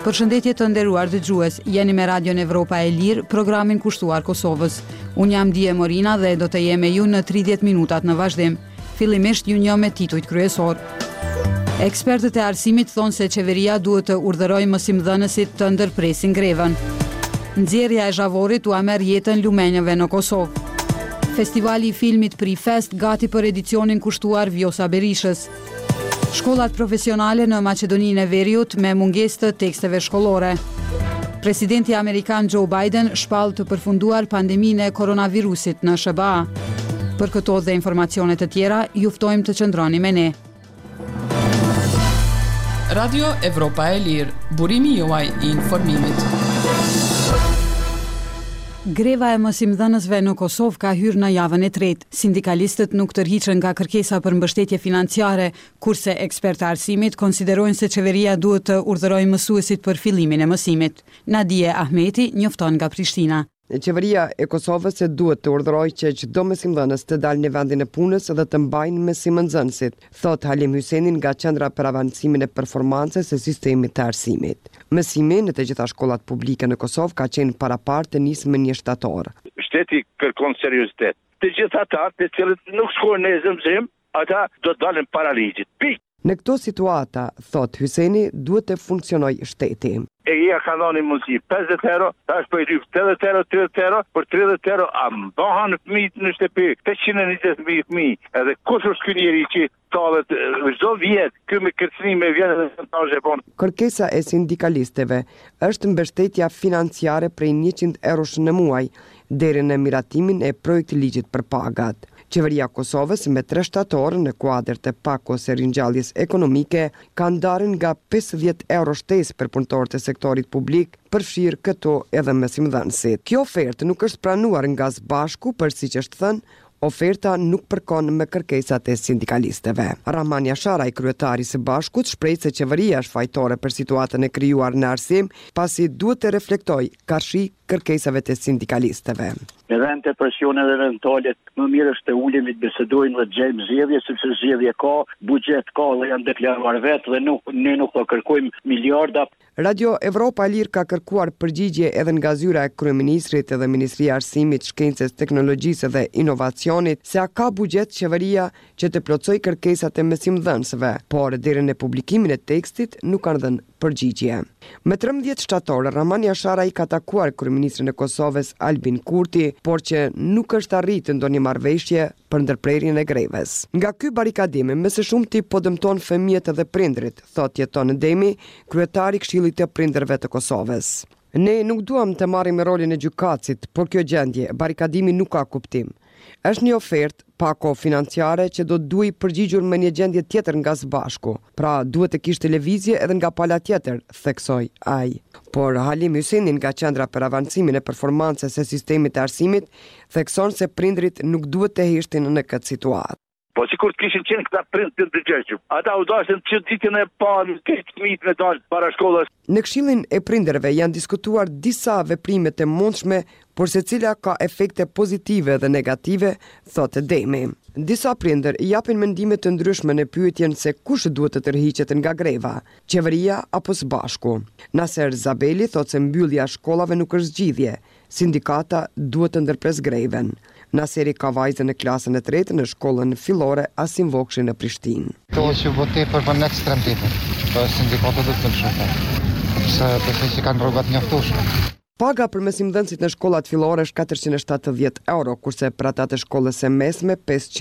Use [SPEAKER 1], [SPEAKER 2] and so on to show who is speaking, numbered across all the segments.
[SPEAKER 1] Përshëndetje të nderuar dëgjues, jeni me Radion Evropa e Lirë, programin kushtuar Kosovës. Unë jam Dije Morina dhe do të jem me ju në 30 minutat në vazhdim. Fillimisht ju njoh me titujt kryesor. Ekspertët e arsimit thonë se qeveria duhet të urdhërojë mësimdhënësit të ndërpresin grevën. Nxjerrja e zhavorit u merr jetën lumenjëve në Kosovë. Festivali i filmit Prifest gati për edicionin kushtuar Vjosa Berishës. Shkollat profesionale në Maqedoninë e Veriut me mungesë të teksteve shkollore. Presidenti amerikan Joe Biden shpall të përfunduar pandeminë e koronavirusit në SBA. Për këto dhe informacione të tjera, ju ftojmë të qëndroni me ne.
[SPEAKER 2] Radio Evropa e Lirë, burimi juaj i informimit.
[SPEAKER 1] Greva e mësimdhënësve në Kosovë ka hyrë në javën e tretë. Sindikalistët nuk tërhiqen nga kërkesa për mbështetje financiare, kurse ekspertë arsimit konsiderojnë se qeveria duhet të urdhërojë mësuesit për fillimin e mësimit. Nadije Ahmeti njofton nga Prishtina.
[SPEAKER 3] Qeveria e Kosovës duhet të urdhërojë që çdo mësimdhënës të dalë në vendin e punës dhe të mbajnë mësimdhënësit, thot Halim Hyseni nga Qendra për Avancimin e Performancës së Sistemit të Arsimit. Mësimi në të gjitha shkollat publike në Kosovë ka qenë parapar të nisë më 1 shtator.
[SPEAKER 4] Shteti kërkon seriozitet. Të gjithë ata të cilët nuk shkojnë në zemzim, ata do të dalin para ligjit. Pikë.
[SPEAKER 3] Në këto situata, thot Hyseni, duhet të funksionojë shteti.
[SPEAKER 4] EGA ka dhënë mundësi 50 euro, tash po i lyp 80 euro, 30 euro, për 30 euro a mbahen fëmijët në shtëpi, 820.000 fëmijë. Edhe kush është ky njeri që tallet çdo vit, ky me kërcënime vjen edhe shantazhe bon.
[SPEAKER 3] Kërkesa e sindikalistëve është mbështetja financiare prej 100 eurosh në muaj deri në miratimin e projektit ligjit për pagat. Qeveria Kosovës me 3 shtator në kuadër të pakos e ringjalljes ekonomike ka ndarën nga 50 euro shtesë për punëtorët e sektorit publik, përfshirë këto edhe mësimdhënësit. Kjo ofertë nuk është pranuar nga Së Bashku, për siç është thënë, oferta nuk përkon me kërkesat e sindikalistëve. Rahman Jasharaj, kryetari i Së Bashkut, shpreh se qeveria është fajtore për situatën e krijuar në arsim, pasi duhet të reflektojë karshi kërkesave të sindikalistëve.
[SPEAKER 5] Me vend të presioneve eventuale, më mirë është të ulemi të bisedojnë dhe të gjejmë zgjedhje, sepse zgjedhje ka, buxhet ka dhe janë deklaruar vetë dhe ne nuk po kërkojmë miliarda.
[SPEAKER 3] Radio Evropa e Lirë ka kërkuar përgjigje edhe nga zyra e kryeministrit edhe Ministria e Arsimit, Shkencës, Teknologjisë dhe Inovacionit se a ka buxhet qeveria që të plotësojë kërkesat e mësimdhënësve, por deri në publikimin e tekstit nuk kanë dhënë përgjigje. Me 13 shtator, Rahman Jasharaj ka takuar kryeministrin e Kosovës Albin Kurti, por që nuk është arritur ndonjë marrëveshje për ndërprerjen e grevës. Nga ky barikadim, më së shumti po dëmton fëmijët dhe prindrit, thot Jeton Demi, kryetari i Këshillit të Prindërve të Kosovës. Ne nuk duam të marrim rolin e gjykatësit, por kjo gjendje, barikadimi nuk ka kuptim. Është një ofertë pako financiare që do duhej përgjigjur me një gjendje tjetër nga Së Bashku. Pra duhet të kishte lëvizje edhe nga pala tjetër, theksoi ai. Por Halim Hyseni nga Qendra për Avancimin e Performancës së Sistemit të Arsimit thekson se prindrit nuk duhet të heshtin në këtë situatë.
[SPEAKER 4] Po sikur të kishin qenë këta prindë të dëgjeshëm. Ata u dashën që ditën e parë këtë fëmijët me dalë para shkollës.
[SPEAKER 3] Në Këshillin e Prindërve janë diskutuar disa veprime të mundshme, por secila ka efekte pozitive dhe negative, thotë Demi. Disa prindër japin mendime të ndryshme në pyetjen se kush duhet të tërhiqet nga greva, qeveria apo Së Bashku. Naser Zabeli thotë se mbyllja e shkollave nuk është zgjidhje. Sindikata duhet të ndërpres greven. Naseri ka vajzën në klasën e 3 në shkollën fillore Asim Vokshi në Prishtinë.
[SPEAKER 6] To që vote për në ekstrem tepër. Po sindikatët do të shumë. Se besoj që kanë rrogat mjaftueshme.
[SPEAKER 3] Paga për mësimdhënësit në shkollat fillore është 470 euro, kurse për ata të shkollës së mesme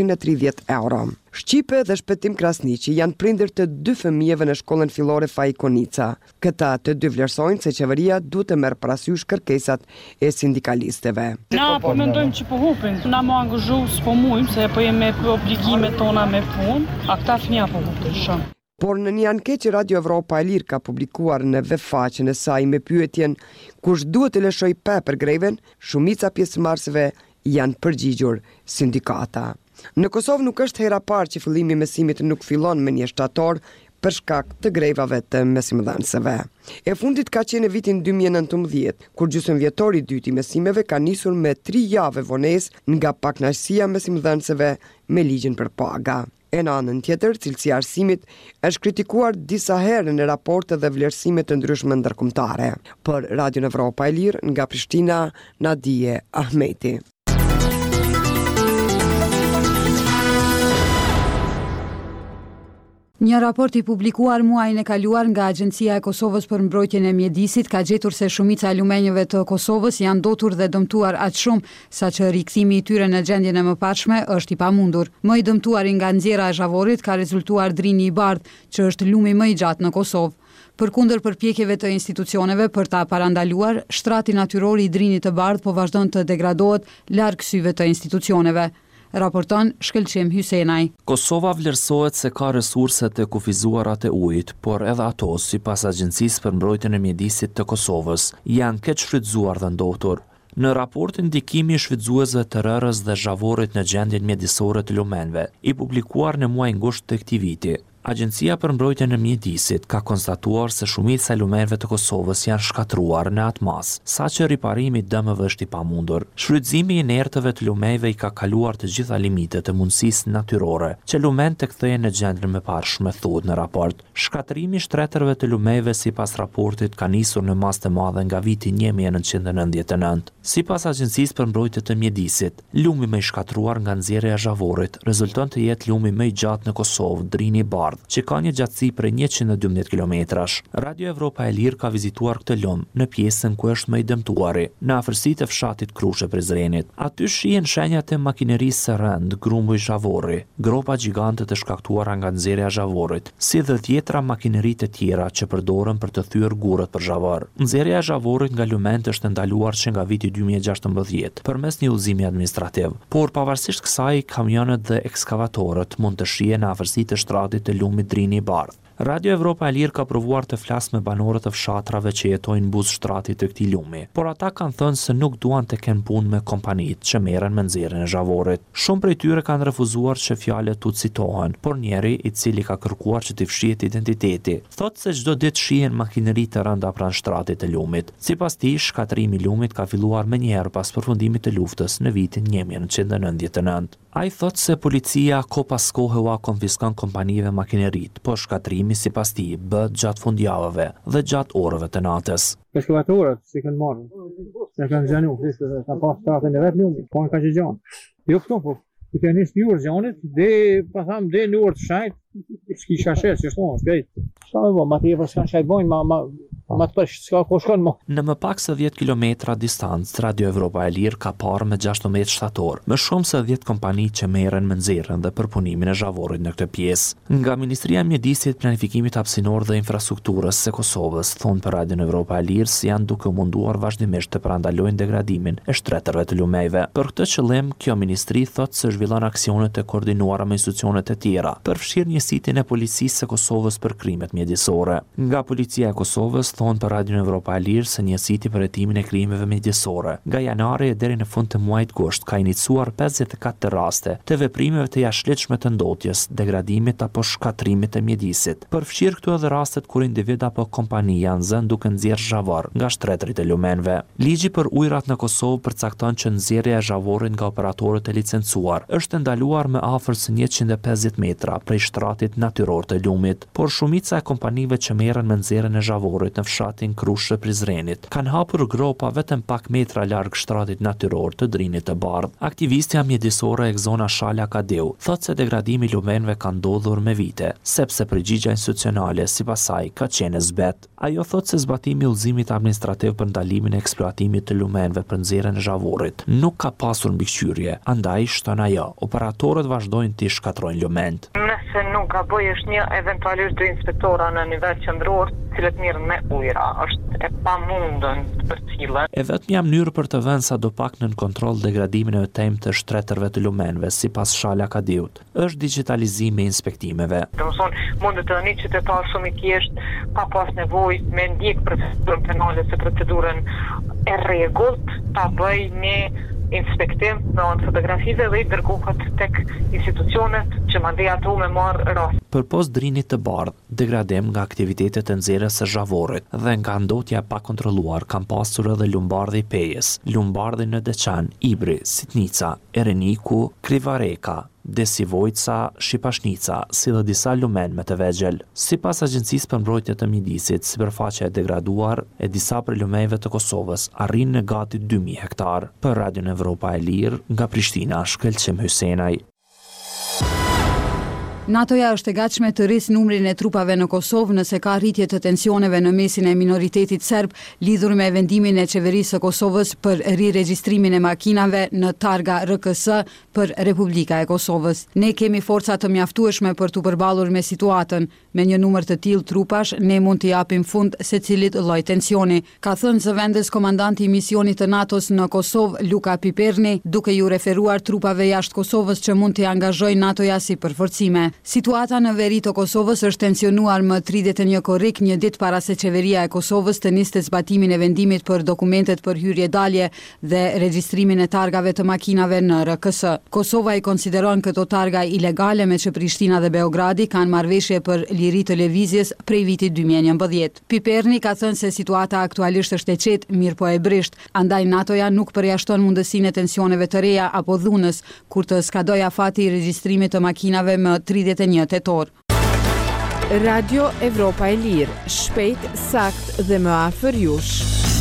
[SPEAKER 3] 530 euro. Shqipe dhe Shpetim Krasniqi janë prindër të 2 fëmijëve në shkollën fillore Fai Konica. Këta të 2 vlerësojnë se qeveria duhet të merr parasysh kërkesat e sindikalistëve.
[SPEAKER 7] Na po mendojmë që po hupin, na më angazhu s'po mujmë se po jemi me obligimet tona me punë, a këta fëmija po hupin shumë.
[SPEAKER 3] Por në një anketë që Radio Evropa e Lirë ka publikuar në webfaqen e saj me pyetjen kush duhet të lëshoj për greven, shumica pjesëmarrësve janë përgjigjur sindikata. Në Kosovë nuk është hera parë që fillimi i mësimit nuk fillon me 1 shtator për shkak të grevave të mësimdhënësve. E fundit ka qenë vitin 2019, kur gjysmëvjetori i dytë i mësimeve ka nisur me 3 javë vonesë nga pakënaqësia mësimdhënësve me ligjin për paga. E në anën tjetër, cilësia e arsimit është kritikuar disa herë në raporte dhe vlerësime të ndryshme ndërkombëtare. Për Radio Evropa e Lirë, nga Prishtina, Nadije Ahmeti.
[SPEAKER 1] Një raport i publikuar muajin e kaluar nga Agjencia e Kosovës për mbrojtjen e mjedisit ka gjetur se shumica e lumenjëve të Kosovës janë dotur dhe dëmtuar aq shumë saqë rikthimi i tyre në gjendjen e mëparshme është i pamundur. Më i dëmtuari nga nxjerra e Zhavorit ka rezultuar drini i bardh, që është lumi më i gjatë në Kosovë. Përkundër përpjekjeve të institucioneve për ta parandaluar, shtrati natyror i drinit të bardh po vazhdon të degradohet larg syve të institucioneve. Raporton Shkëlqim Hysenaj.
[SPEAKER 8] Kosova vlerësohet se ka resurset e kufizuara të ujit, por edhe ato, sipas Agjencisë për mbrojtjen e mjedisit të Kosovës, janë keq shfrytzuar dhe ndotur. Në raportin ndikimi i shfrytzuesve të rërës dhe Zhavorit në gjendjen mjedisore të lumenve, i publikuar në muajin gusht të këtij viti, Agjencia për mbrojtjen e mjedisit ka konstatuar se shumica e lumenve të Kosovës janë shkatruar në atë mas, saqë riparimi i dëmeve është i pamundur. Shfrytëzimi i inertëve të lumenve i ka kaluar të gjitha limitet e mundësisë natyrore, që lumen të kthehen në gjendjen e parshme, thuhet në raport. Shkatërimi i shtretërve të lumenve sipas raportit ka nisur në mas të madhe nga viti 1999. Sipas Agjencisë për mbrojtje të mjedisit, lumi më i shkatruar nga nxjerrja e Zhavorit rezulton të jetë lumi më i gjatë në Kosovë, drini i bardh, që ka një gjatësi prej 112 kilometrash. Radio Evropa e Lirë ka vizituar këtë lum në pjesën ku është më i dëmtuari, në afërsitë e fshatit Krushe Prizrenit. Aty shihen shenjat e makinerisë së rënd, grumbull Zhavori, gropa gjigante të shkaktuara nga nxjerrja e Zhavorit, si dhe tjetra makineri të tjera që përdoren për të thyer gurët për Zhavor. Nxjerrja e Zhavorit nga lument është ndaluar që nga viti 2016 përmes një udhëzimi administrativ, por pavarësisht kësaj, kamionet dhe ekskavatorët mund të shihen në afërsitë të shtratit të lumit drini i bardh. Radio Evropa e Lirë ka provuar të flasë me banorët e fshatrave që jetojnë buz shtratit të këtij lumi, por ata kanë thënë se nuk duan të kenë punë me kompanitë që merren me nxjerrjen e Zhavorit. Shumë prej tyre kanë refuzuar që fjalët tu citohen, por njeri i cili ka kërkuar që t'i fshihet identiteti, thotë se çdo ditë shihen makineri të rënda pranë shtratit të lumit. Sipas tij, shkatrimi i lumit ka filluar menjëherë pas përfundimit të luftës në vitin 1999. Ai thotë se policia ko pas kohe u konfiskon kompanive makinerit, por shkatrimi sipas tij bëhet gjatë fundjavëve dhe gjatë orëve të natës.
[SPEAKER 9] Ekskavatorët si kanë marrë, se kanë gjanu, ka pas shtratin e vetë lumit, po ka që gjanë. Jo këto, po, i ka njës një orë gjanit, dhe, pa tham, dhe në orë të shajt, s'kisha shetë, që shtonë, s'kejt. Sa me bo, ma të jepër s'kanë shajt bojnë, ma të përsh, s'ka ko shkon mo.
[SPEAKER 8] Në më pak se 10 kilometra distancë, Radio Evropa e Lirë ka parë me 16 shtator, me shumë se 10 kompani që merren me nxjerrjen dhe përpunimin e Zhavorit në këtë pjesë. Nga Ministria e Mjedisit, Planifikimit Hapësinor dhe Infrastrukturës së Kosovës, thonë për Radio Evropa e Lirë se janë duke munduar vazhdimisht të parandalojnë degradimin e shtretërve të lumejve. Për këtë qëllim, kjo ministri thotë se zhvillon aksione të koordinuara me institucionet e tjera, përfshirë njësitin e Policisë së Kosovës për krimet mjedisore. Nga Policia e Kosovës thonë për Radio Evropa e Lirë se njësiti për hetimin e krimeve mjedisore. Nga janari deri në fund të muajit gusht ka iniciuar 54 raste të veprimeve të jashtëligjshme të ndotjes, degradimit apo shkatrimit të mjedisit. Përfshirë këtu edhe rastet kur individ apo kompani janë zënë duke nxjerrë Zhavor nga shtretërit e lumenve. Ligji për ujërat në Kosovë përcakton që nxjerrja e Zhavorit nga operatorët e licencuar është ndaluar me afër se 150 metra prej shtratit natyror të lumit, por shumica e kompanive që merren me nxjerrjen e Zhavorit në fshatin Krushe Prizrenit kanë hapur gropa vetëm pak metra larg shtratit natyror të drinit të bardh. Aktivistja mjedisore e Gzona Shala Kadeu thotë se degradimi i lumenve ka ndodhur me vite, sepse përgjigjja institucionale sipas saj ka qenë zbet. Ajo thotë se zbatimi i udhëzimit administrativ për ndalimin e eksploatimit të lumenve për nxjerrjen e Zhavorit nuk ka pasur mbikëqyrje, andaj shton ajo, operatorët vazhdojnë të shkatrojnë lument.
[SPEAKER 10] Nëse nuk gaboj është një eventualisht dy inspektora në nivel qendror, cilët mirën me ujra, është e pamundën për cilën.
[SPEAKER 8] E vetmja mënyrë për të vënë sadopak nën kontroll degradimin e temë të shtretërve të lumenve, sipas Shala Kadeut, është digitalizimi i inspektimeve.
[SPEAKER 10] Domethënë, mund të një qytetar shumë i thjesht, pa pas nevojë me ndjek procedurën penale se procedurën e rregullt, ta bëj një inspektim me anë fotografive dhe i dërgohet tek institucionet që mandej ato me marrë rast.
[SPEAKER 8] Përpos drinit të bardh, degradim nga aktivitetet e nxjerrjes së Zhavorit dhe nga ndotja pa kontrolluar kanë pasur edhe lumbardhi i Pejës, lumbardhi në Deçan, Ibri, Sitnica, Ereniku, Krivareka, Desivojca, Shqipashnica, si dhe disa lumen me të vegjel. Sipas Agjencisë për Mbrojtje të Mjedisit, sipërfaqja e degraduar e disa prej lumejve të Kosovës arrin në gati 2000 hektar. Për Radion Evropa e Lirë, nga Prishtina, Shkëlqim Hysenaj.
[SPEAKER 1] NATO-ja është e gatshme të rrisë numrin e trupave në Kosovë nëse ka rritje të tensioneve në mesin e minoritetit serb lidhur me vendimin e qeverisë së Kosovës për riregjistrimin e makinave në targa RKS për Republika e Kosovës. Ne kemi forca të mjaftueshme për të përballur me situatën. Me një numër të tillë trupash, ne mund të japim fund secilit lloj tensioni, ka thënë zëvendës komandanti i misionit të NATO-s në Kosovë, Luka Piperni, duke ju referuar trupave jashtë Kosovës që mund të angazhojë NATO-ja si përforcime. Situata në veri të Kosovës është tensionuar më 31 korrik, një ditë para se qeveria e Kosovës të niste zbatimin e vendimit për dokumentet për hyrje dalje dhe regjistrimin e targave të makinave në RKS. Kosova i konsideron këto targa ilegale, me që Prishtina dhe Beogradi kanë marrëveshje për liri të lëvizjes prej vitit 2011. Piperni ka thënë se situata aktualisht është e qetë, mirë po e brisht, andaj NATO-ja nuk përjashton mundësinë e tensioneve të reja apo dhunës kur të skadoj afati i regjistrimit të makinave më 31 tetor.
[SPEAKER 11] Radio Evropa e Lirë, shpejt, sakt dhe më afër jush.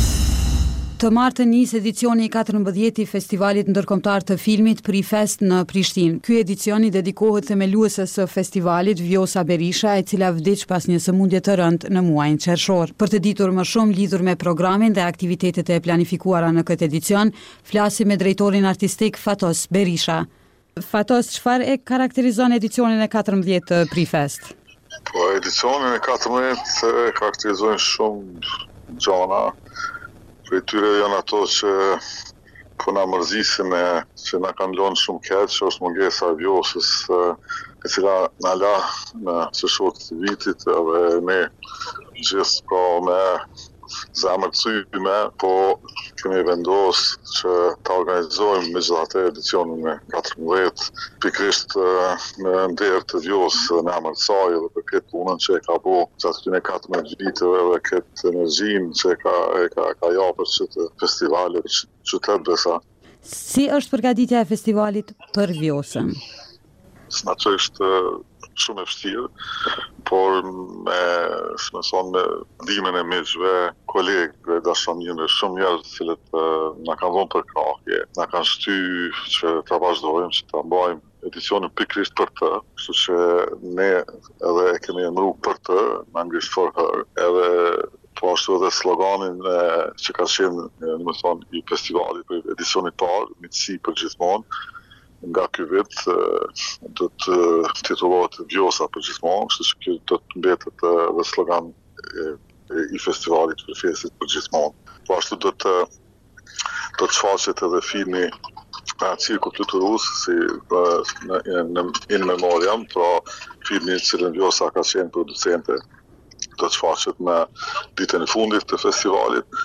[SPEAKER 1] Të martën nis edicioni i 14 i Festivalit Ndërkombëtar të Filmit Prifest në Prishtinë. Ky edicion i dedikohet themelueses së festivalit, Vjosa Berisha, e cila vdiq pas një sëmundje të rëndë në muajin qershor. Për të ditur më shumë lidhur me programin dhe aktivitetet e planifikuara në këtë edicion, flasim me drejtorin artistik Fatos Berisha. Fatos, çfarë e karakterizon edicionin e 14 të Prifest?
[SPEAKER 12] Po, edicionin e 14 e karakterizojnë shumë gjana. Për tyre janë ato që po na mërzisin që na kanë lënë shumë keq, që është mungesa e Vjosës, e cila na la në qershor të vitit, edhe ne gjithë po me zemër të syme, po kemi vendos që ta organizojmë me gjithatë edicionin e 14, pikrisht në nder të Vjosë në emër të saj dhe për këtë punën që e ka bo gjatë këtyre 14 viteve dhe këtë energjinë që e ka japur këtë festivalit qytet besa.
[SPEAKER 1] Si është përgatitja e festivalit për Vjosën?
[SPEAKER 12] Natyrisht shumë e vështirë, por me ndihmën e miqve, kolegëve, dashamirëve, shumë njerëz cilët na kanë dhënë për krahje, na kanë shtyr që ta vazhdojmë, që ta mbajmë edicionin pikërisht për të, kështu që ne edhe e kemi emëruar për të, Anglisht for her, edhe po ashtu edhe sloganin që ka qenë i festivalit për edicionit parë, miqësi për gjithmonë. Nga ky vit do të titullohet Vjosa për gjithmonë, kështu që ky do të mbetet dhe slogan i festivalit për festit për gjithmonë. Po ashtu do të shfaqet edhe filmi Cirku Fluturus si in memoriam, pra filmi cilën Vjosa ka qenë producente, do të shfaqet në ditën e fundit të festivalit.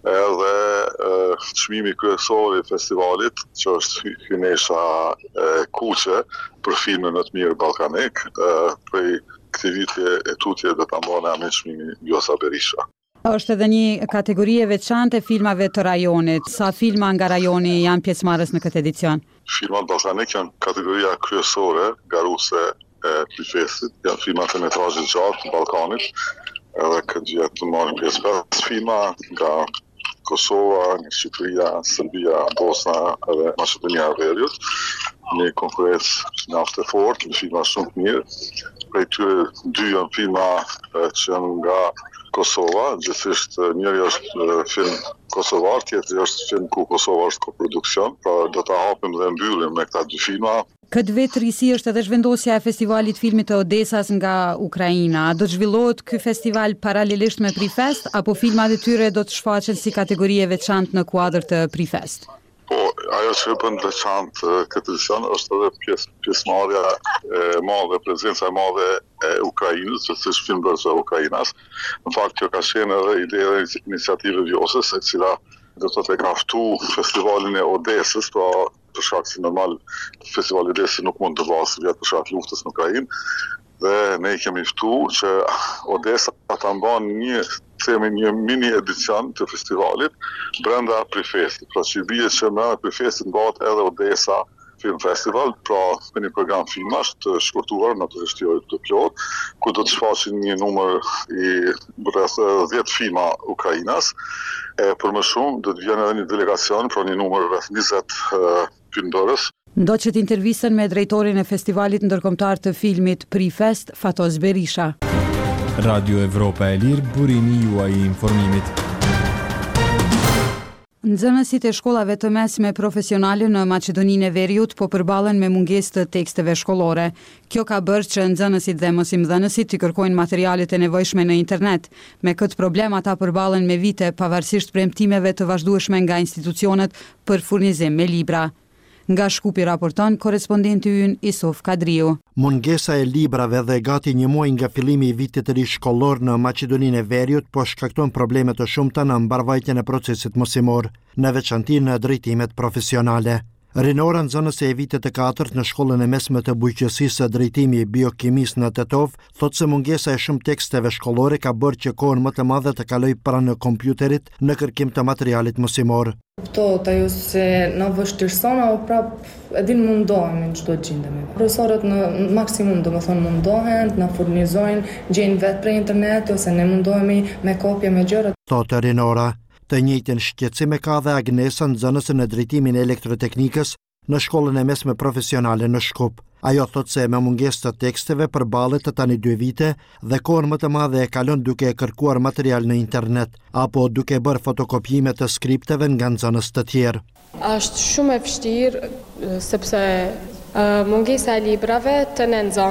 [SPEAKER 12] Edhe çmimi kryesor i festivalit, që është hynesha kuqe për filmin më të mirë ballkanik, prej këtij viti e tutje do ta mbajnë emrin çmimi Vjosa Berisha.
[SPEAKER 1] Është edhe një kategori e veçantë filmave të rajonit. Sa filma nga rajoni janë pjesëmarrës në këtë edicion?
[SPEAKER 12] Filmat ballkanik janë kategoria kryesore, garuese e Prifestit, janë filmat e metrazhit gjatë të Ballkanit, edhe këtë vit të marrin pjesë 5 filma nga Kosova, nga Shqipëria, Serbia, Bosna edhe Maqedonia e Veriut. Një konkurrencë mjaft e fortë, me filma shumë të mirë. Prej tyre 2 janë filma që janë nga Kosova, gjithsesi njëri është film kosovar, tjetri është film ku Kosova është koproduksion, pra do ta hapim dhe mbyllim me këta 2 filma.
[SPEAKER 1] Këtë vit risi është edhe zhvendosja e festivalit filmit të Odesas nga Ukraina. Do të zhvillohet ky festival paralelisht me Prifest, apo filmat e tyre do të shfaqen si kategori e veçantë në kuadër të Prifest?
[SPEAKER 12] Po, ajo që bën veçantë këtë edicion është edhe pjesëmarrja e madhe, prezenca e madhe e Ukrainës, që është film bërës e Ukrainas. Në fakt, kjo ka qenë edhe ideja e iniciative Vjosës, e cila do të ka ftu festivalin e Odesës, pra për shkak se normal festivali i Odesës nuk mund të vazhdojë vjet për shkak të luftës në Ukrainë, dhe ne kemi ftuar që Odesa ta mbanë një mini edicion të festivalit brenda Prifestit. Pra që bie që në Prifestit mbahet edhe Odesa Film Festival, pra me një program filmash të shkurtuar, natyrisht jo të plot, ku do të shfaqin një numër i rreth 10 filma ukrainas. Për më shumë do të vjen edhe një delegacion, pra një numër rreth 20 filmdorës.
[SPEAKER 1] Ndoqët intervistën me drejtorin e festivalit ndërkombëtar të filmit Prifest, Fatos Berisha.
[SPEAKER 13] Radio Evropa e Lirë, burimi juaj i informimit.
[SPEAKER 1] Nxënësit e shkollave të mesme profesionale në Maqedoninë e Veriut po përballen me mungesë të teksteve shkollore. Kjo ka bërë që nxënësit dhe mësimdhënësit të kërkojnë materialet e nevojshme në internet. Me këtë problem ata përballen me vite pavarësisht premtimeve të vazhdueshme nga institucionet për furnizim me libra. Nga Shkupi raporton korespondenti ynë Isuf Kadriu.
[SPEAKER 14] Mungesa e librave dhe gati një muaj nga fillimi i vitit të ri shkollor në Maqedoninë e Veriut po shkakton probleme të shumta në mbarvajtjen e procesit mësimor, në veçanti në drejtimet profesionale. Rinora, nxënëse e vitit të 4 në shkollën e mesme të bujqësisë së drejtimi i biokimisë në Tetov, thotë se mungesa e shumë teksteve shkollore ka bërë që kohën më të madhe të kaloj pranë kompjuterit në kërkim të materialit mësimor.
[SPEAKER 15] Kuptohet ajo se na vështirësona o prap edhin mundohemi në çdo gjendje. Profesorët në maksimum domethënë mundohen, na furnizojnë, gjejnë vetë për internet ose ne mundohemi me kopje me gjëra.
[SPEAKER 14] Thotë Rinora. Të njëjtën shqetësim e ka dhe Agnesa, nxënëse në drejtimin e elektroteknikës në shkollën e mesme profesionale në Shkup. Ajo thotë se me mungesë të teksteve përballet të tani 2 vite dhe kohën më të madhe e kalon duke e kërkuar material në internet apo duke bërë fotokopjime të skripteve nga nxënës të tjerë.
[SPEAKER 16] Është shumë e vështirë sepse mungesa e librave të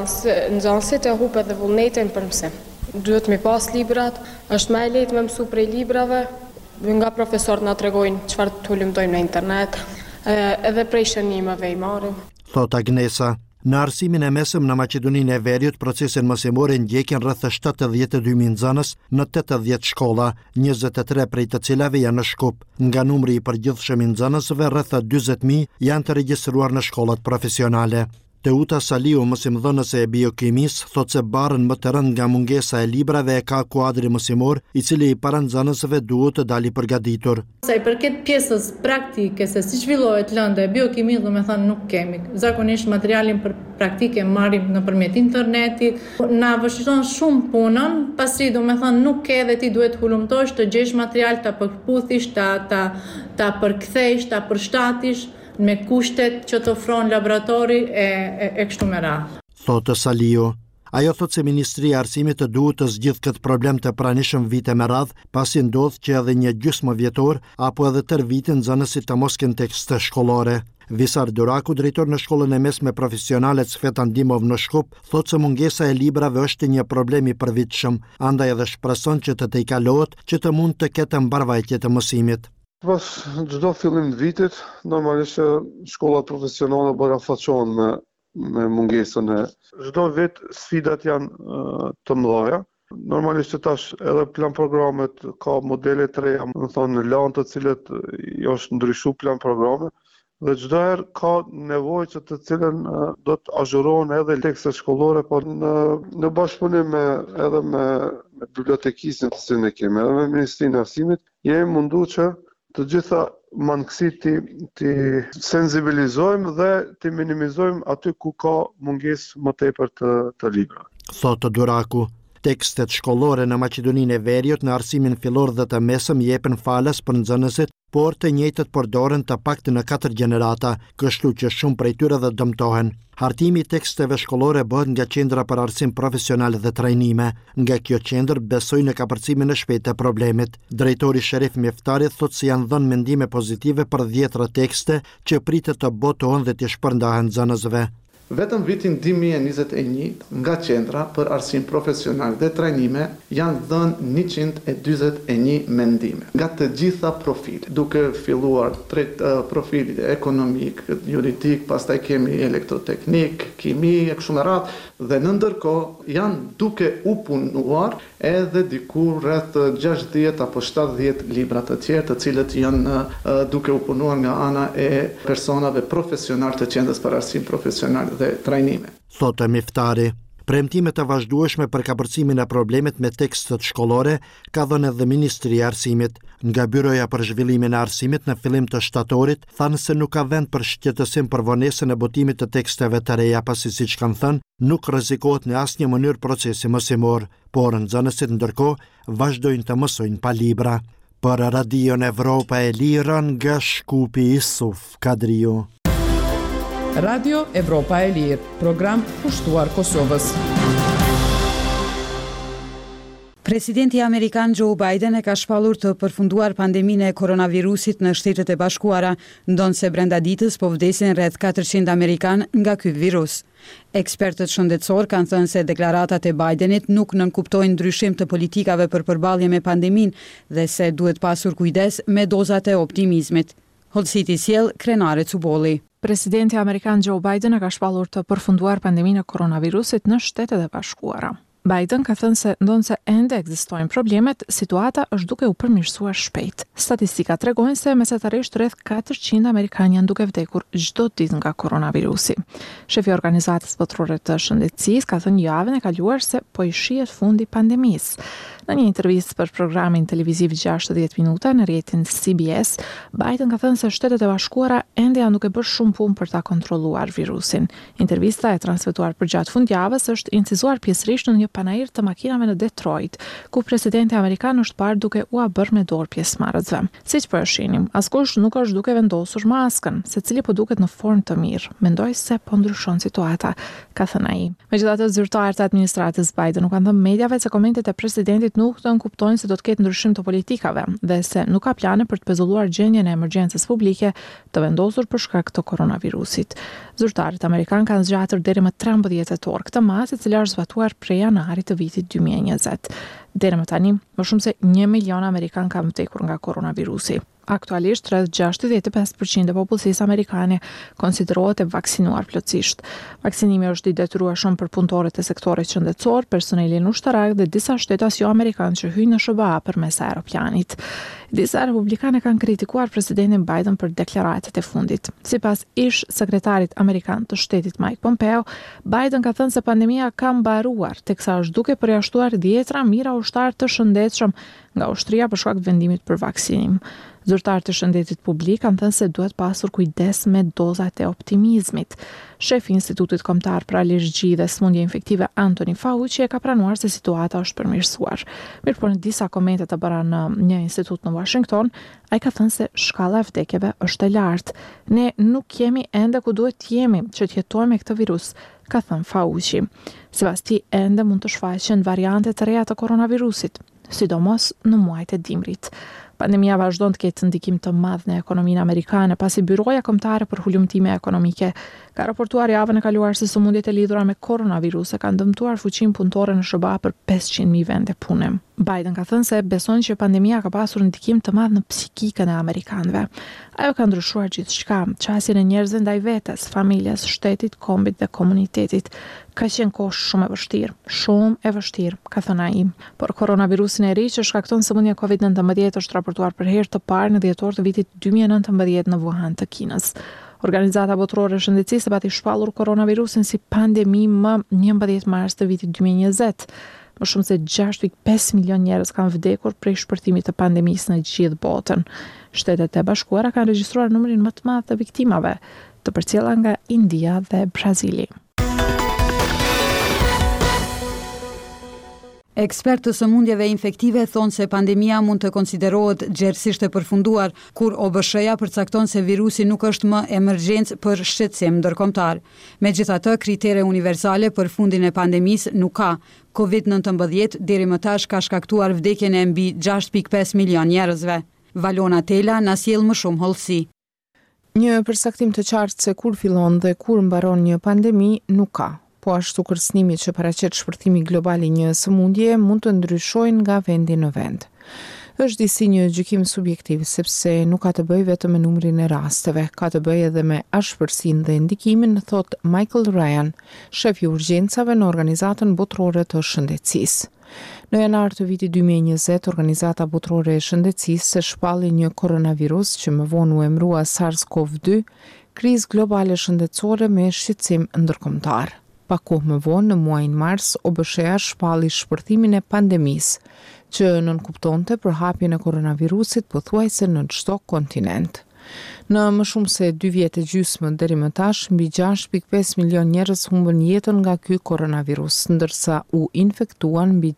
[SPEAKER 16] nxënësit e hup edhe vullnetin për mësim. Duhet mi pas librat, është më e lehtë me mësu prej librave. Nga profesorët na tregojnë çfarë të hulumtojmë në internet, edhe prej shënimeve i marrim.
[SPEAKER 14] Thot Agnesa, në arsimin e mesëm në Maqedoninë e Veriut, procesin mësimor e ndjekin rreth 72.000 nxënës në 80 shkolla, 23 prej të cilave janë në Shkup. Nga numri i përgjithshëm i nxënësve, rreth 40.000 janë të regjistruar në shkollat profesionale. Teuta Saliu, mësimdhënëse e biokimisë, thotë se barën më të rënd nga mungesa e librave e ka kuadri mësimor, i cili i para nxënësve duhet të dali përgatitur.
[SPEAKER 17] Sa i përket pjesës praktike se si zhvillohet lënda e biokimisë, domethënë nuk kemi. Zakonisht materialin për praktike marrim nëpërmjet internetit. Na vështirëson shumë punën, pasi domethënë nuk ke dhe ti duhet hulumtosh të gjesh material, ta përkputhish, ta përkthesh, ta përshtatësh me kushtet që të ofron laboratori e kështu me radhë.
[SPEAKER 14] Thotë Saliu. Ajo thotë se Ministria e Arsimit të duhet të zgjidhë këtë problem të pranishëm vite me radhë, pasi ndodh që edhe një gjysmë vjetor apo edhe tër vitin nxënësit të mos kenë tekste shkollore. Visar Duraku, drejtor në shkollën e mesme profesionale Cvetan Dimov në Shkup, thotë se mungesa e librave është një problem i përvitshëm, andaj edhe shpreson që të tejkalohet që të mund të ketë mbarvajtje të mësimit.
[SPEAKER 18] Pas çdo fillim të vitit, normalisht shkollat profesionale barafaqohen me mungesën e çdo vit sfidat janë të mëdha. Normalisht tash edhe plan programet ka modele të reja, më thonë lanë të cilët i është ndryshuar plan programe dhe çdo herë ka nevojë që të cilën do të azhurohen edhe tekstet shkollore, por në bashkëpunim edhe me bibliotekistin të cilën e kemi, edhe me Ministrinë e Arsimit, jemi munduar që të gjitha mangësit të sensibilizojmë dhe të minimizojmë aty ku ka mungesë më tepër të libra.
[SPEAKER 14] Thotë Duraku, tekstet shkollore në Maqedoninë e Veriut në arsimin fillor dhe të mesëm jepen falas për nxënësit, por të njëjtët përdoren të paktën në 4 gjenerata, kështu që shumë prej tyre dhe dëmtohen. Hartimi i teksteve shkollore bëhet nga Qendra për Arsim Profesional dhe Trajnime. Nga kjo qendër besojnë në kapërcimin e shpejtë të problemit. Drejtori Sherif Mjeftari thotë se janë dhënë mendime pozitive për 10 tekste që pritet të botohen dhe të shpërndahen nxënësve.
[SPEAKER 19] Vetëm vitin 2021 nga Qendra për Arsim Profesional dhe Trajnime janë dhënë 141 mendime nga të gjitha profilet, duke filluar drejt profilit ekonomik, juridik, pastaj kemi elektroteknik, kimi e kështu me radhë, dhe në ndërkohë janë duke u punuar edhe diku rreth 60 apo 70 libra të tjerë, të cilët janë duke u punuar nga ana e personave profesional të Qendrës për Arsim Profesional dhe Trajnime.
[SPEAKER 14] Thotë Miftari. Premtime të vazhdueshme për kapërcimin e problemit me tekstet shkollore ka dhënë edhe Ministri i Arsimit. Nga Byroja për Zhvillimin e Arsimit në fillim të shtatorit thanë se nuk ka vend për shqetësim për vonesën e botimit të teksteve të reja, pasi siç kanë thënë, nuk rrezikohet në asnjë mënyrë procesi mësimor, por nxënësit ndërkohë vazhdojnë të mësojnë pa libra. Për Radion Evropa e Lirë nga Shkupi Isuf Kadriu.
[SPEAKER 2] Radio Evropa e Lirë, program kushtuar Kosovës.
[SPEAKER 1] Presidenti Amerikan Joe Biden e ka shpallur të përfunduar pandeminë e koronavirusit në Shtetet e Bashkuara, ndonse brenda ditës po vdesin rreth 400 amerikan nga ky virus. Ekspertët shëndetësor kanë thënë se deklaratat e Bidenit nuk nënkuptojnë ndryshim të politikave për përballje me pandeminë dhe se duhet pasur kujdes me dozat e optimizmit. Holsiti sjell Krenare Cubolli.
[SPEAKER 20] Presidenti Amerikan Joe Biden e ka shpallur të përfunduar pandeminë e koronavirusit në Shtetet e Bashkuara. Biden ka thënë se ndonse ende ekzistojnë problemet, situata është duke u përmirësuar shpejt. Statistikat tregojnë se mesatarisht rreth 400 amerikanë janë duke vdekur çdo ditë nga koronavirusi. Shefi i Organizatës Botërore të Shëndetësisë ka thënë javën e kaluar se po i shihet fundi pandemisë. Në një intervistë për programin televiziv 60 minuta në rrjetin CBS, Biden ka thënë se Shtetet e Bashkuara ende janë duke bërë shumë punë për ta kontrolluar virusin. Intervista e transmetuar përgjatë fundjavës është incizuar pjesërisht në një panair të makinave në Detroit, ku presidenti amerikan është parë duke u bërë me dorë pjesëmarrësve. Siç po e shihnim, askush nuk është duke vendosur maskën, secili po duket në formë të mirë. Mendoj se po ndryshon situata, ka thënë ai. Megjithatë, zyrtarët e administratës Biden nuk kanë thënë mediave se komentet e presidentit nuk të nënkuptojnë se do të ketë ndryshim të politikave dhe se nuk ka plane për të pezulluar gjendjen e emergjencës publike të vendosur për shkak të koronavirusit. Zyrtarët amerikanë kanë zgjatur deri më 13 tetor këtë mas, e cila është zbatuar prej janarit të vitit 2020. Deri më tani, më shumë se 1 milion amerikanë kanë vdekur nga koronavirusi. Aktualisht, rreth 65% e popullsisë amerikane konsiderohet e vaksinuar plotësisht. Vaksinimi është i detyrueshëm për punëtorët e sektorit shëndetësor, personelin ushtarak dhe disa shtetas jo amerikanë që hyjnë në SBA përmes aeroplanit. Disa republikanë kanë kritikuar presidentin Biden për deklaratat e fundit. Sipas ish sekretarit amerikan të shtetit Mike Pompeo, Biden ka thënë se pandemia ka mbaruar, teksa është duke përjashtuar 10 mijëra ushtarë të shëndetshëm nga ushtria për shkak të vendimit për vaksinim. Zyrtarët e shëndetit publik kanë thënë se duhet pasur kujdes me dozat e optimizmit. Shefi i Institutit Kombëtar për Alergji dhe Sëmundje Infektive Anthony Fauci e ka pranuar se situata është përmirësuar. Mirë, por në disa komente të bëra në një institut në Washington, ai ka thënë se shkalla e vdekjeve është e lartë. Ne nuk jemi ende ku duhet të jemi që të jetojmë me këtë virus, ka thënë Fauci. Sipas tij, ende mund të shfaqen variante të reja të koronavirusit, sidomos në muajt e dimrit. Pandemia vazhdon të ketë ndikim të madh në ekonominë amerikane, pasi Byroja Kombëtare për Hulumtime Ekonomike ka raportuar javën e kaluar se sëmundjet e lidhura me koronavirus kanë dëmtuar fuqinë punëtore në SBA për 500.000 vende pune. Biden ka thënë se beson që pandemia ka pasur ndikim të madh në psikikën e amerikanëve. Ajo ka ndryshuar gjithçka, qasjen e njerëzve ndaj vetes, familjes, shtetit, kombit dhe komunitetit. Ka qenë kohë shumë e vështirë, ka thënë ai. Por koronavirusin e ri që shkakton sëmundjen COVID-19 është raportuar për herë të parë në dhjetor të vitit 2019 në Wuhan të Kinës. Organizata Botërore e Shëndetësisë e pati shpallur koronavirusin si pandemi më 11 mars të vitit 2020. Më shumë se 6.5 milion njerëz kanë vdekur prej shpërtimit të pandemisë në gjithë botën. Shtetet e Bashkuara kanë regjistruar numrin më të madh të viktimave, të përcjella nga India dhe Brazili.
[SPEAKER 1] Ekspertë të sëmundjeve infektive thonë se pandemia mund të konsiderohet gjerësisht e përfunduar, kur OBSH-ja përcakton se virusi nuk është më emergjencë për shqetësim ndërkombëtar. Megjithatë, kritere universale për fundin e pandemisë nuk ka. COVID-19 deri më tash ka shkaktuar vdekjen e mbi 6.5 milion njerëzve. Valona Tela na sjell më shumë hollësi.
[SPEAKER 20] Një përcaktim të qartë se kur fillon dhe kur mbaron një pandemi nuk ka. Po ashtu kërcënimi që paraqet shpërtimi global i një sëmundje mund të ndryshojnë nga vendi në vend. Është disi një gjykim subjektiv, sepse nuk ka të bëjë vetëm me numrin e rasteve, ka të bëjë edhe me ashpërsinë dhe ndikimin, thot Michael Ryan, shef i urgjencave në Organizatën Botërore të Shëndetësisë. Në janar të vitit 2020, Organizata Botërore e Shëndetësisë shpalli një koronavirus që më vonë u emërua SARS-CoV-2, krizë globale shëndetësore me shqetësim ndërkombëtar. pak kohë më vonë në muajin mars, OBSH-a shpalli shpërthimin e pandemisë, që nënkuptonte përhapjen e koronavirusit pothuajse në çdo kontinent. Në më shumë se 2 vjet e gjysmë deri më tash, mbi 6.5 milion njerëz humbën jetën nga ky koronavirus, ndërsa u infektuan mbi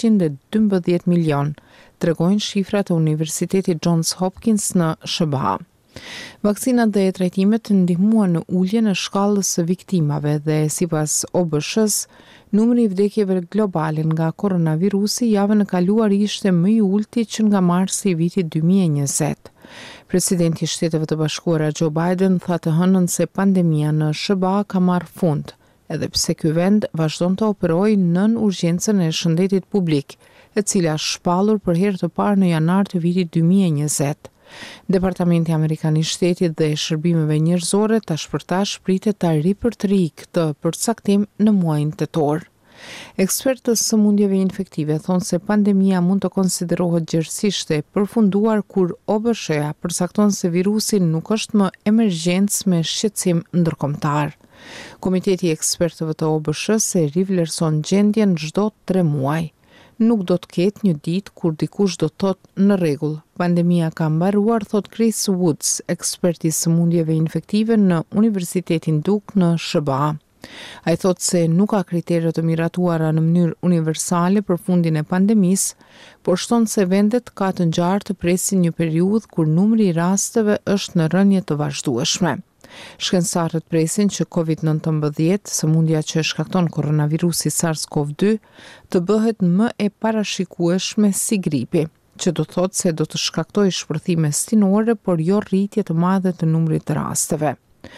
[SPEAKER 20] 612 milion, tregojnë shifrat e Universitetit Johns Hopkins në SBA. Vaksinat dhe trajtimet ndihmuan në uljen e shkallës së viktimave dhe sipas OBSH-s, numri i vdekjeve globale nga koronavirusi javën e kaluar ishte më i ulti që nga marsi i vitit 2020. Presidenti i Shteteve të Bashkuara Joe Biden tha të hënën se pandemia në SBA ka marrë fund, edhe pse ky vend vazhdon të operojë nën urgjencën e shëndetit publik, e cila shpallur për herë të parë në janar të vitit 2020. Departamenti Amerikan i Shtetit dhe Shërbimeve Njerëzore tash për tash pritet ta ripërtërijë këtë përcaktim në muajin tetor. Ekspertët sëmundjeve infektive thonë se pandemia mund të konsiderohet gjërësisht e përfunduar kur OBSH-a përcakton se virusi nuk është më emergjencë me shqetësim ndërkombëtar. Komiteti i ekspertëve të OBSH-s e rivlerëson gjendjen çdo 3 muaj. Nuk do të ketë një ditë kur dikush do të thotë në rregull. Pandemia ka mbaruar, thot Chris Woods, ekspert i sëmundjeve infektive në Universitetin Duke në SBA. Ai thot se nuk ka kritere të miratuara në mënyrë universale për fundin e pandemisë, por shton se vendet ka të ngjarë të presin një periudhë kur numri i rasteve është në rënje të vazhdueshme. Shkencëtarët presin që COVID-19, sëmundja që shkakton koronavirusi SARS-CoV-2, të bëhet më e parashikueshme si gripi, që do thotë se do të shkaktojë shpërthime stinore, por jo rritje të madhe të numrit të rasteve.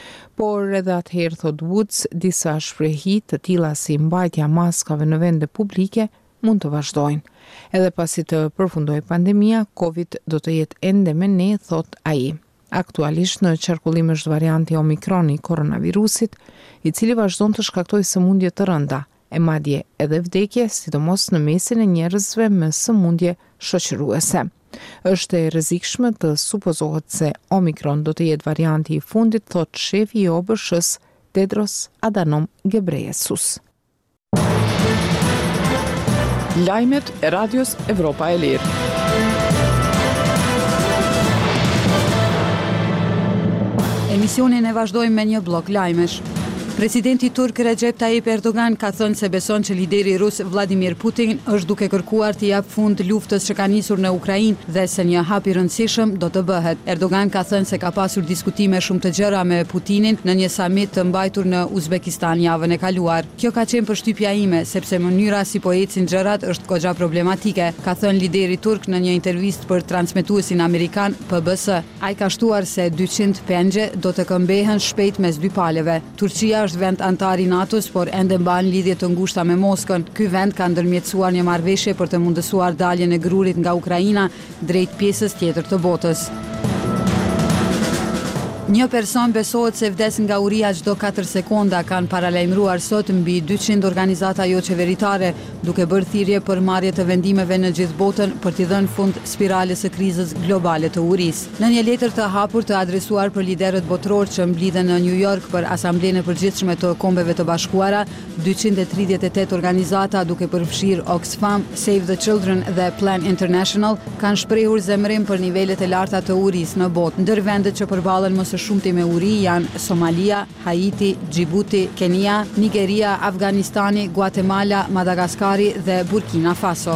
[SPEAKER 20] Por edhe atëherë, thot Woods, disa shprehi të tilla si mbajtja maskave në vende publike mund të vazhdojnë. Edhe pasi të përfundojë pandemia, COVID do të jetë ende me ne, thot ai. Aktualisht në qarkullim është varianti Omikron i koronavirusit, i cili vazhdon të shkaktojë sëmundje të rënda, e madje edhe vdekje, sidomos në mesin e njerëzve me sëmundje shoqëruese. Është e rrezikshme të supozohet se Omikron do të jetë varianti i fundit, thot shefi i OBSH-s Tedros Adhanom Ghebreyesus.
[SPEAKER 2] Lajmet e Radios Evropa e Lirë.
[SPEAKER 1] Emisionin e vazhdojmë me një blok lajmesh. Presidenti turk Recep Tayyip Erdogan ka thënë se beson që lideri rus Vladimir Putin është duke kërkuar të jap fund luftës që ka nisur në Ukrainë dhe se një hap i rëndësishëm do të bëhet. Erdogan ka thënë se ka pasur diskutime shumë të gjera me Putinin në një samit të mbajtur në Uzbekistan javën e kaluar. Kjo ka qenë përshtypja ime, sepse mënyra si po ecin gjërat është goxha problematike, ka thënë lideri turk në një intervistë për transmetuesin amerikan PBS. Ai ka shtuar se 200 pengje do të këmbehen shpejt mes dy paleve. Turqia është vend antar i NATO-s, por ende mban lidhje të ngushta me Moskën. Ky vend ka ndërmjetësuar një marrëveshje për të mundësuar daljen e grurit nga Ukraina drejt pjesës tjetër të botës. Një person besohet se vdes nga uria çdo 4 sekonda, kanë paralajmëruar sot mbi 200 organizata jo qeveritare, duke bërë thirrje për marrje të vendimeve në gjithë botën për t'i dhënë fund spirales së krizës globale të urisë. Në një letër të hapur të adresuar për liderët botror që mblidhen në New York për Asamblenë e Përgjithshme të Kombeve të Bashkuara, 238 organizata, duke përfshirë Oxfam, Save the Children dhe Plan International, kanë shprehur zemrim për nivelet e larta të urisë në botë. Ndër vendet që përballen më së shumti me uri janë Somalia, Haiti, Djibouti, Kenia, Nigeria, Afganistani, Guatemala, Madagaskari dhe Burkina Faso.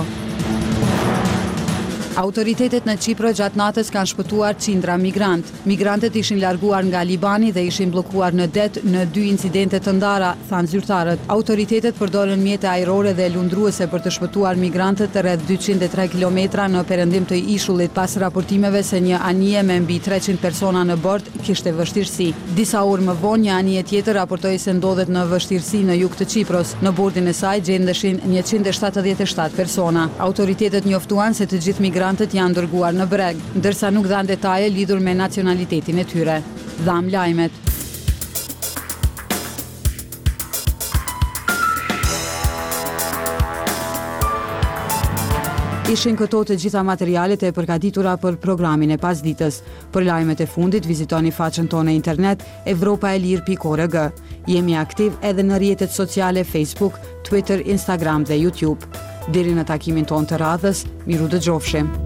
[SPEAKER 1] Autoritetet në Çipër gjatë natës kanë shpëtuar qindra migrant. Migrantët ishin larguar nga Libani dhe ishin bllokuar në det në 2 incidente të ndara, thanë zyrtarët. Autoritetet përdorën mjete ajrore dhe lundruese për të shpëtuar migrantët rreth 203 kilometra në perëndim të ishullit, pas raportimeve se një anije me mbi 300 persona në bord kishte vështirësi. Disa orë më vonë një anije tjetër raportoi se ndodhet në vështirësi në jug të Çipros. Në bordin e saj gjendeshin 177 persona. Autoritetet njoftuan se të gjithë migrantët janë dërguar në breg, ndërsa nuk dhanë detaje lidhur me nacionalitetin e tyre. Dham lajmet. Ishin këto të gjitha materialet e përgatitura për programin e pasditës. Për lajmet e fundit vizitoni faqen tonë e internet evropaelir.org. Jemi aktiv edhe në rrjetet sociale Facebook, Twitter, Instagram dhe YouTube. Deri në takimin tonë të radhës, miru dëgjofshim.